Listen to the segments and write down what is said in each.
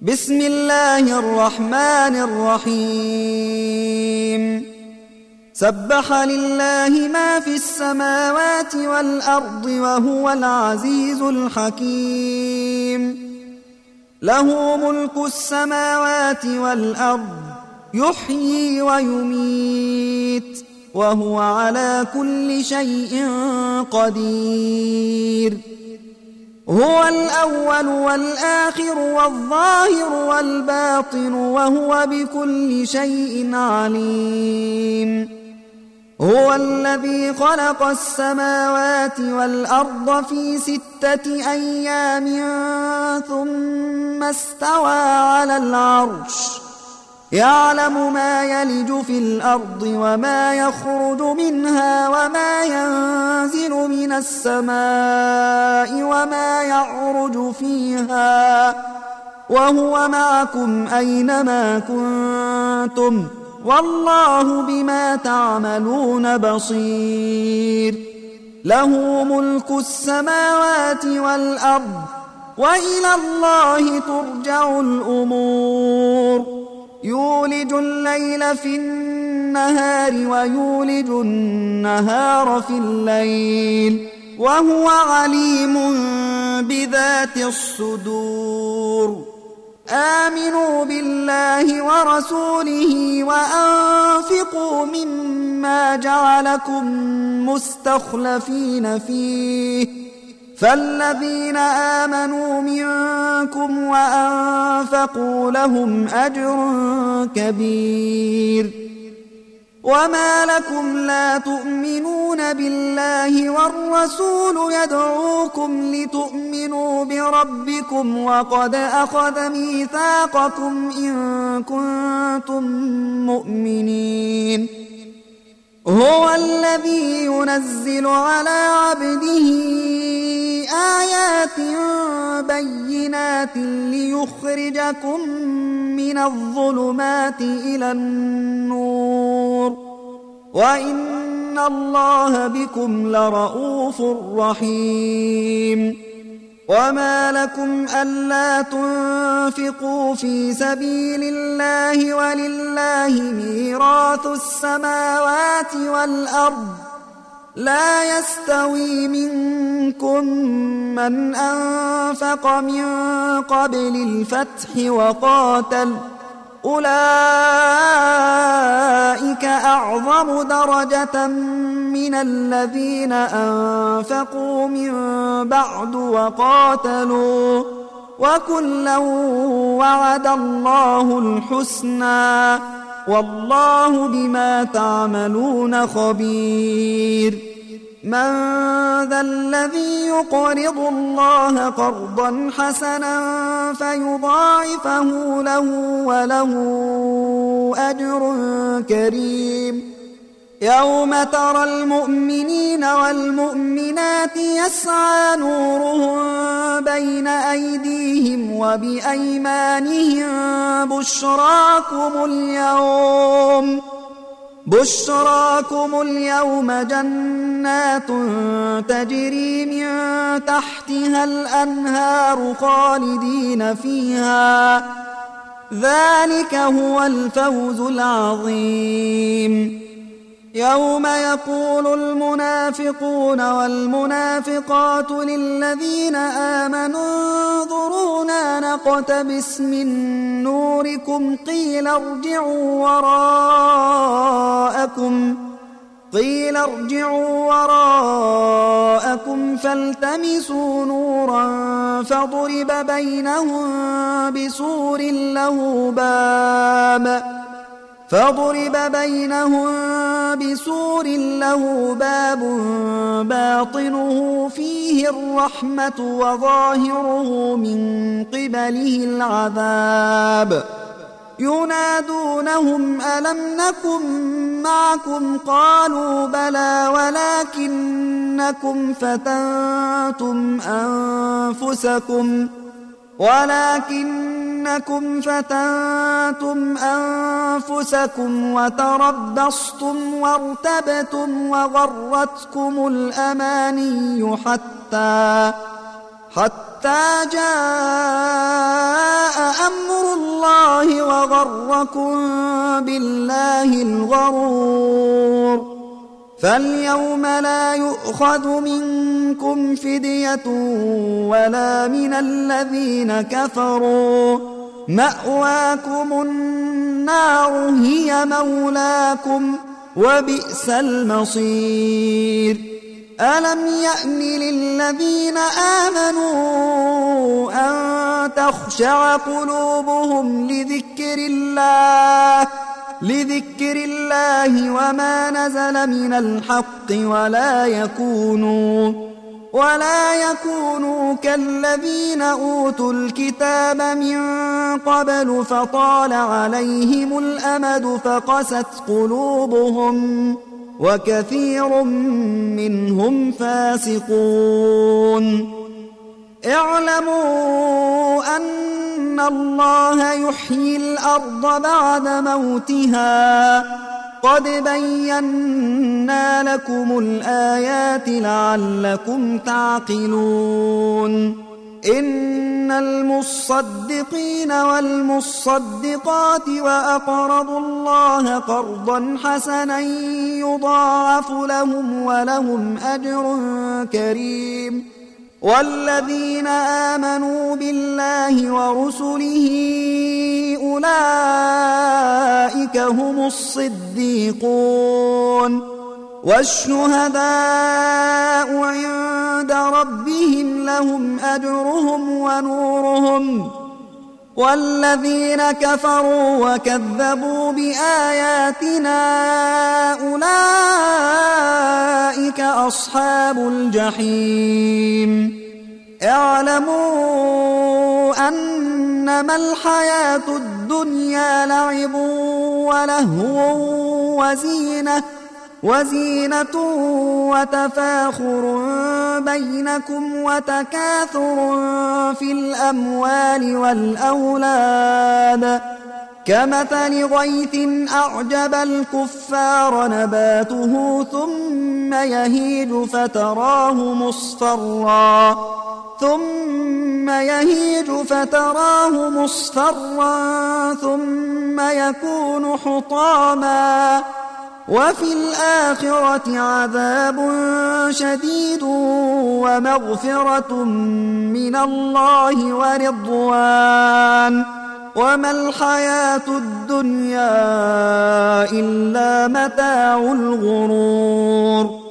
بسم الله الرحمن الرحيم سبح لله ما في السماوات والأرض وهو العزيز الحكيم له ملك السماوات والأرض يحيي ويميت وهو على كل شيء قدير هو الأول والآخر والظاهر والباطن وهو بكل شيء عليم هو الذي خلق السماوات والأرض في 6 أيام ثم استوى على العرش يعلم ما يلج في الأرض وما يخرج منها وما ينزل من السماء وما يعرج فيها وهو معكم أينما كنتم والله بما تعملون بصير له ملك السماوات والأرض وإلى الله ترجع الأمور يولج الليل في النهار ويولج النهار في الليل وهو عليم بذات الصدور آمنوا بالله ورسوله وأنفقوا مما جعلكم مستخلفين فيه فالذين آمنوا منكم وأنفقوا لهم أجر كبير وما لكم لا تؤمنون بالله والرسول يدعوكم لتؤمنوا بربكم وقد أخذ ميثاقكم إن كنتم مؤمنين هو الذي ينزل على عبده آيات بينات ليخرجكم من الظلمات إلى النور وإن الله بكم لرءوف رحيم وما لكم ألا تنفقوا في سبيل الله ولله ميراث السماوات والأرض لا يستوي منكم من أنفق من قبل الفتح وقاتل أولئك أعظم درجة من الذين أنفقوا من بعد وقاتلوا وكلا وعد الله الحسنى والله بما تعملون خبير من ذا الذي يقرض الله قرضا حسنا فيضاعفه له وله أجر كريم يوم ترى المؤمنين والمؤمنات يسعى نورهم بين أيديهم وبأيمانهم بشراكم اليوم جنات تجري من تحتها الأنهار خالدين فيها ذلك هو الفوز العظيم يوم يقول المنافقون والمنافقات للذين آمنوا انظرونا نقتبس من نوركم قيل ارجعوا وراءكم فالتمسوا نورا فضرب بينهم بسور له باب باطنه فيه الرحمة وظاهره من قبله العذاب ينادونهم ألم نكن معكم قالوا بلى ولكنكم فتنتم أنفسكم وتربصتم وارتبتم وغرتكم الأماني حتى جاء أمر الله وغركم بالله الغرور. فاليوم لا يؤخذ منكم فدية ولا من الذين كفروا، مأواكم النار هي مولاكم وبئس المصير. ألم يأن للذين آمنوا أن تخشع قلوبهم لذكر الله وما نزل من الحق ولا يكونوا كالذين أوتوا الكتاب من قبل فطال عليهم الأمد فقست قلوبهم وكثير منهم فاسقون. اعلموا أن الله يحيي الأرض بعد موتها، قد بينا لكم الآيات لعلكم تعقلون. إن المصدقين والمصدقات وأقرضوا الله قرضا حسنا يضاعف لهم ولهم أجر كريم. والذين آمنوا بالله ورسله أولئك هم الصديقون والشهداء عند ربهم لهم أجرهم ونورهم. والذين كفروا وكذبوا بآياتنا أولئك أصحاب الجحيم. اعلموا أنما الحياة الدنيا لعب ولهو وزينة وتفاخر بينكم وتكاثر في الأموال والأولاد كمثل غيث أعجب الكفار نباته ثم يهيج فتراه مصفرا ثم يكون حطاما وفي الآخرة عذاب شديد ومغفرة من الله ورضوان وما الحياة الدنيا إلا متاع الغرور.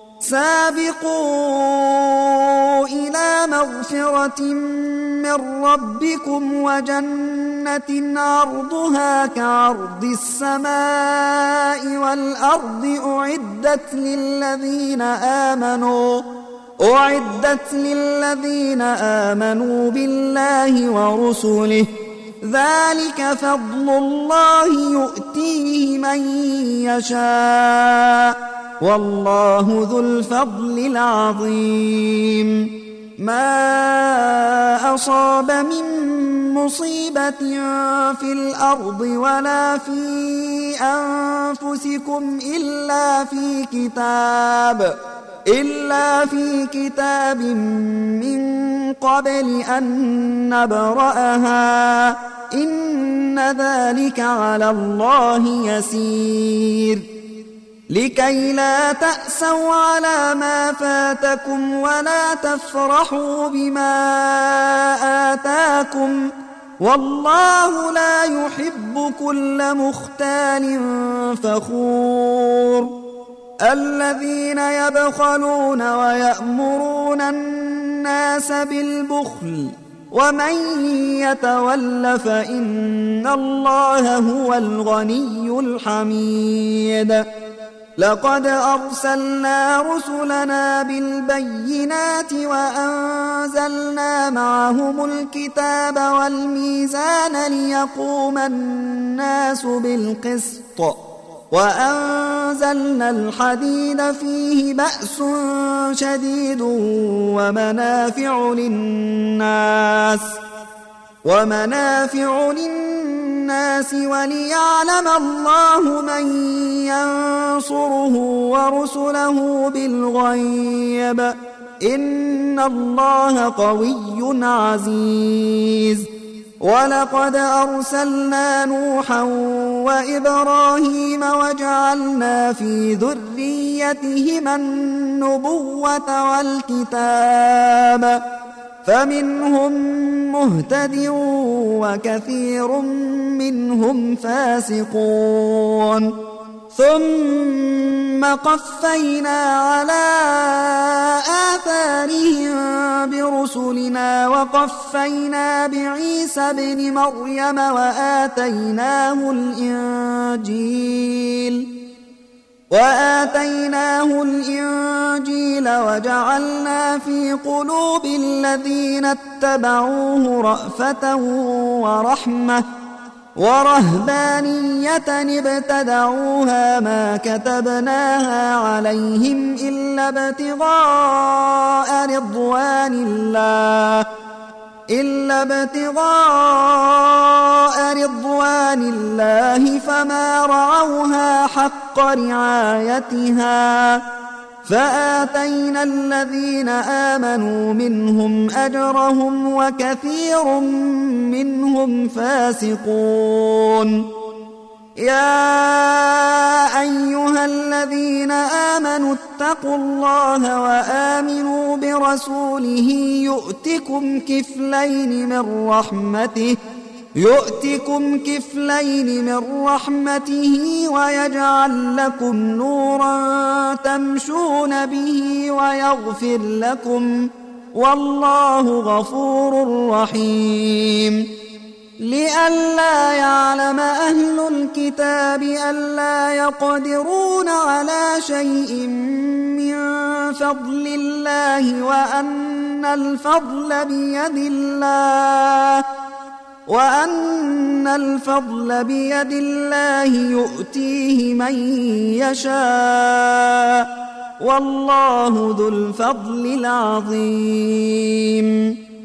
سابقوا إلى مغفرة من ربكم وجنة عرضها كعرض السماء والأرض أعدت للذين آمنوا بالله ورسله ذلك فضل الله يؤتيه من يشاء والله ذو الفضل العظيم. ما أصاب من مصيبة في الأرض ولا في أنفسكم إلا في كتاب من قبل أن نبرأها إن ذلك على الله يسير. لكي لا تأسوا على ما فاتكم ولا تفرحوا بما آتاكم والله لا يحب كل مختال فخور. الذين يبخلون ويأمرون الناس بالبخل ومن يتول فإن الله هو الغني الحميد. لقد أرسلنا رسلنا بالبينات وأنزلنا معهم الكتاب والميزان ليقوم الناس بالقسط وأنزلنا الحديد فيه بأس شديد ومنافع للناس وليعلم الله من ينصره ورسله بالغيب إن الله قوي عزيز. ولقد أرسلنا نوحا وإبراهيم وجعلنا في ذريتهما النبوة والكتاب فمنهم مهتد وكثير منهم فاسقون ثم قفينا على آثارهم برسلنا وقفينا بعيسى ابن مريم وآتيناه الإنجيل وجعلنا في قلوب الذين اتبعوه رأفة ورحمة ورهبانية ابتدعوها ما كتبناها عليهم إلا ابتغاء رضوان الله فما رعوها حق رعايتها فآتينا الذين آمنوا منهم أجرهم وكثير منهم فاسقون يا أيها الذين آمنوا اتقوا الله وآمنوا برسوله يؤتكم كفلين من رحمته ويجعل لكم نورا تمشون به ويغفر لكم والله غفور رحيم لئلا يعلم أهل الكتاب ألا يقدرون على شيء من فضل الله وأن الفضل بيد الله يؤتيه من يشاء والله ذو الفضل العظيم